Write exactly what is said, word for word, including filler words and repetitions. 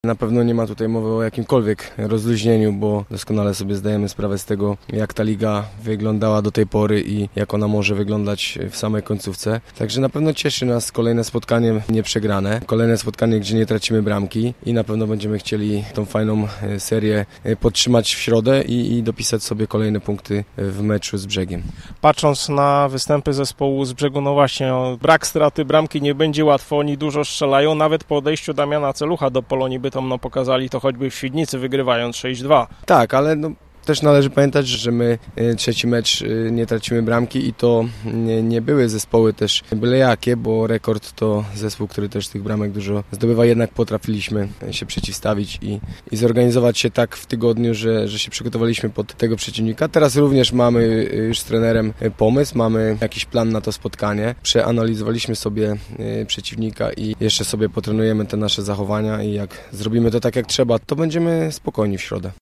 Na pewno nie ma tutaj mowy o jakimkolwiek rozluźnieniu, bo doskonale sobie zdajemy sprawę z tego, jak ta liga wyglądała do tej pory i jak ona może wyglądać w samej końcówce. Także na pewno cieszy nas kolejne spotkanie nieprzegrane, kolejne spotkanie, gdzie nie tracimy bramki i na pewno będziemy chcieli tą fajną serię podtrzymać w środę i, i dopisać sobie kolejne punkty w meczu z Brzegiem. Patrząc na występy zespołu z Brzegu, no właśnie, no, brak straty bramki nie będzie łatwo, oni dużo strzelają, nawet po odejściu Damiana Celucha do Polonii Bytom no, pokazali to choćby w Świdnicy, wygrywając sześć dwa. Tak, ale no, też należy pamiętać, że my trzeci mecz nie tracimy bramki i to nie, nie były zespoły też byle jakie, bo Rekord to zespół, który też tych bramek dużo zdobywa, jednak potrafiliśmy się przeciwstawić i, i zorganizować się tak w tygodniu, że, że się przygotowaliśmy pod tego przeciwnika. Teraz również mamy już z trenerem pomysł, mamy jakiś plan na to spotkanie. Przeanalizowaliśmy sobie przeciwnika i jeszcze sobie potrenujemy te nasze zachowania i jak zrobimy to tak jak trzeba, to będziemy spokojni w środę.